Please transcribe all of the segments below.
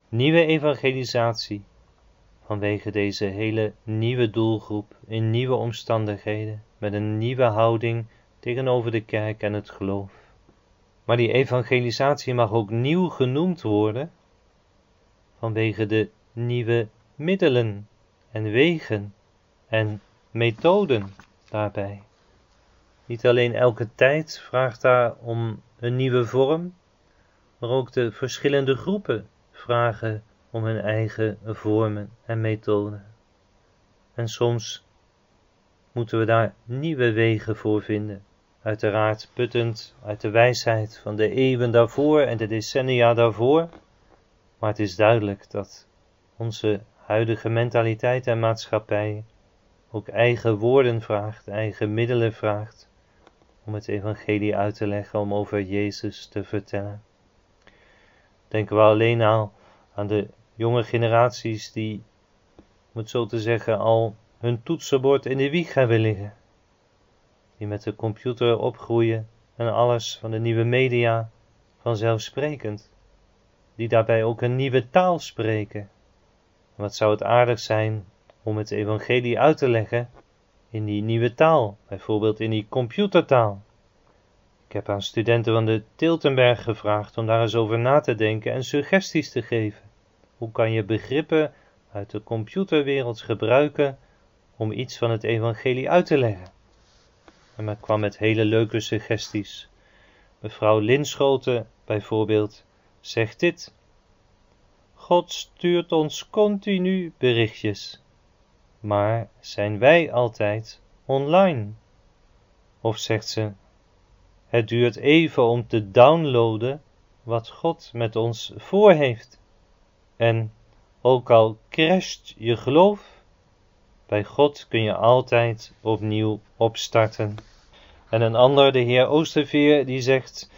nieuwe evangelisatie, vanwege deze hele nieuwe doelgroep, in nieuwe omstandigheden, met een nieuwe houding tegenover de kerk en het geloof. Maar die evangelisatie mag ook nieuw genoemd worden, vanwege de nieuwe middelen en wegen en methoden daarbij. Niet alleen elke tijd vraagt daar om een nieuwe vorm, maar ook de verschillende groepen vragen om hun eigen vormen en methoden. En soms moeten we daar nieuwe wegen voor vinden, uiteraard puttend uit de wijsheid van de eeuwen daarvoor en de decennia daarvoor, maar het is duidelijk dat onze huidige mentaliteit en maatschappij ook eigen woorden vraagt, eigen middelen vraagt, om het evangelie uit te leggen, om over Jezus te vertellen. Denken we alleen al aan de jonge generaties die, om het zo te zeggen, al hun toetsenbord in de wieg hebben liggen. Die met de computer opgroeien en alles van de nieuwe media vanzelfsprekend. Die daarbij ook een nieuwe taal spreken. En wat zou het aardig zijn om het evangelie uit te leggen in die nieuwe taal, bijvoorbeeld in die computertaal. Ik heb aan studenten van de Tiltenberg gevraagd om daar eens over na te denken en suggesties te geven. Hoe kan je begrippen uit de computerwereld gebruiken om iets van het evangelie uit te leggen? En men kwam met hele leuke suggesties. Mevrouw Linschoten bijvoorbeeld zegt dit: God stuurt ons continu berichtjes, maar zijn wij altijd online? Of zegt ze: het duurt even om te downloaden wat God met ons voor heeft. En ook al crasht je geloof, bij God kun je altijd opnieuw opstarten. En een ander, de heer Oosterveer, die zegt: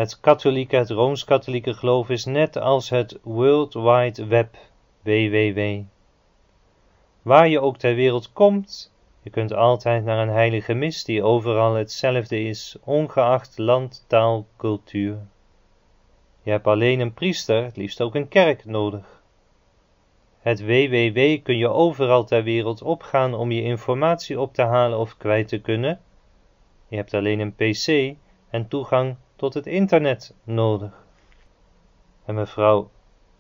het Rooms-Katholieke geloof is net als het World Wide Web, www. Waar je ook ter wereld komt, je kunt altijd naar een heilige mis die overal hetzelfde is, ongeacht land, taal, cultuur. Je hebt alleen een priester, het liefst ook een kerk, nodig. Het www kun je overal ter wereld opgaan om je informatie op te halen of kwijt te kunnen. Je hebt alleen een pc en toegang tot het internet nodig. En mevrouw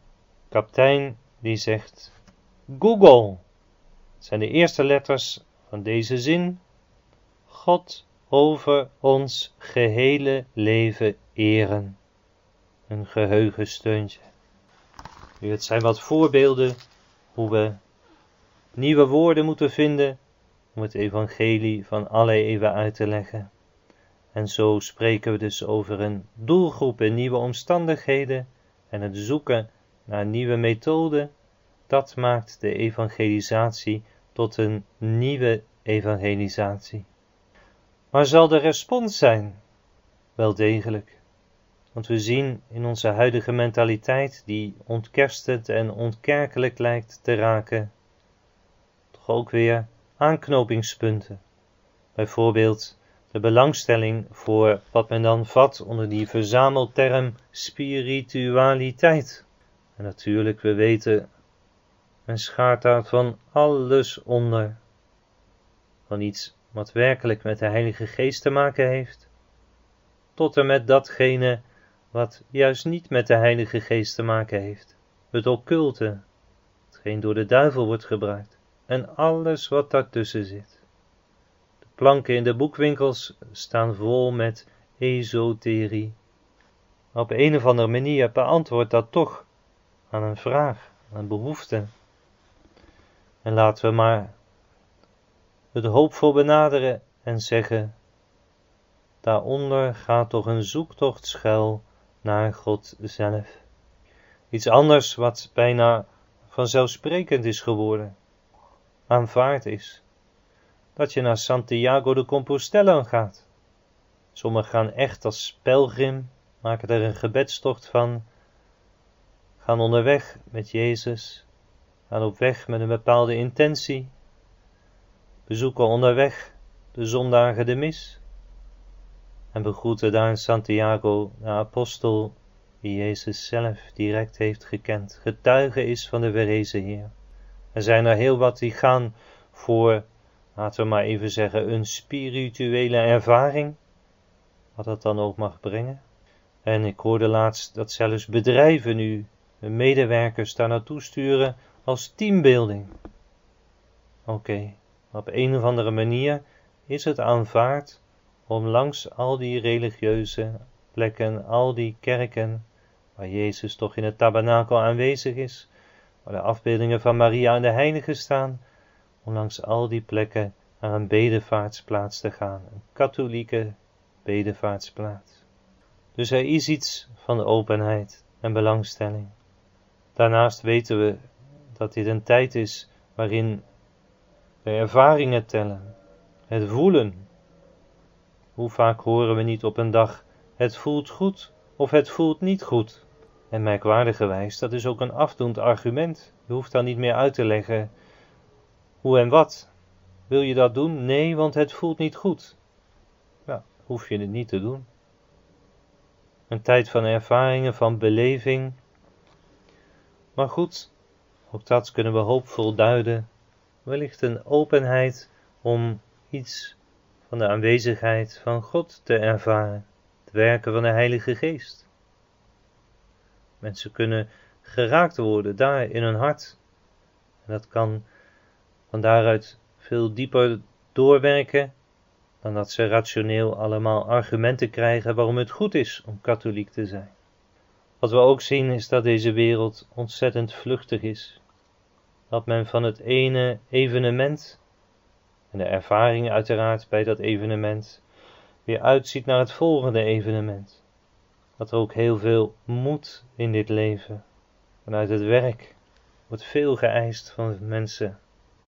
Kaptein die zegt: Google. Het zijn de eerste letters van deze zin. God over ons gehele leven eren. Een geheugensteuntje. Nu, het zijn wat voorbeelden hoe we nieuwe woorden moeten vinden om het evangelie van alle eeuwen uit te leggen. En zo spreken we dus over een doelgroep in nieuwe omstandigheden en het zoeken naar nieuwe methoden. Dat maakt de evangelisatie tot een nieuwe evangelisatie. Maar zal de respons zijn? Wel degelijk. Want we zien in onze huidige mentaliteit, die ontkerstend en ontkerkelijk lijkt te raken, toch ook weer aanknopingspunten. Bijvoorbeeld de belangstelling voor wat men dan vat onder die verzamelterm spiritualiteit. En natuurlijk, we weten, men schaart daar van alles onder. Van iets wat werkelijk met de Heilige Geest te maken heeft, tot en met datgene wat juist niet met de Heilige Geest te maken heeft. Het occulte, hetgeen door de duivel wordt gebruikt, en alles wat daartussen zit. De planken in de boekwinkels staan vol met esoterie. Op een of andere manier beantwoordt dat toch aan een vraag, aan een behoefte. En laten we maar het hoopvol benaderen en zeggen: daaronder gaat toch een zoektocht schuil naar God zelf. Iets anders wat bijna vanzelfsprekend is geworden, aanvaard is, dat je naar Santiago de Compostela gaat. Sommigen gaan echt als pelgrim, maken er een gebedstocht van, gaan onderweg met Jezus, gaan op weg met een bepaalde intentie, bezoeken onderweg de zondagen de mis en begroeten daar in Santiago de apostel die Jezus zelf direct heeft gekend, getuige is van de verrezen Heer. Er zijn er heel wat die gaan voor, laten we maar even zeggen, een spirituele ervaring, wat dat dan ook mag brengen. En ik hoorde laatst dat zelfs bedrijven nu hun medewerkers daar naartoe sturen als teambuilding. Oké, op een of andere manier is het aanvaard om langs al die religieuze plekken, al die kerken, waar Jezus toch in het tabernakel aanwezig is, waar de afbeeldingen van Maria en de heiligen staan, om langs al die plekken naar een bedevaartsplaats te gaan, een katholieke bedevaartsplaats. Dus er is iets van openheid en belangstelling. Daarnaast weten we dat dit een tijd is waarin de ervaringen tellen, het voelen. Hoe vaak horen we niet op een dag, het voelt goed of het voelt niet goed. En merkwaardigerwijs, dat is ook een afdoend argument. Je hoeft dan niet meer uit te leggen hoe en wat. Wil je dat doen? Nee, want het voelt niet goed. Ja, hoef je het niet te doen. Een tijd van ervaringen, van beleving. Maar goed, ook dat kunnen we hoopvol duiden. Wellicht een openheid om iets van de aanwezigheid van God te ervaren. Het werken van de Heilige Geest. Mensen kunnen geraakt worden daar in hun hart. En dat kan van daaruit veel dieper doorwerken dan dat ze rationeel allemaal argumenten krijgen waarom het goed is om katholiek te zijn. Wat we ook zien is dat deze wereld ontzettend vluchtig is. Dat men van het ene evenement, en de ervaring uiteraard bij dat evenement, weer uitziet naar het volgende evenement. Dat er ook heel veel moet in dit leven. Vanuit het werk wordt veel geëist van mensen.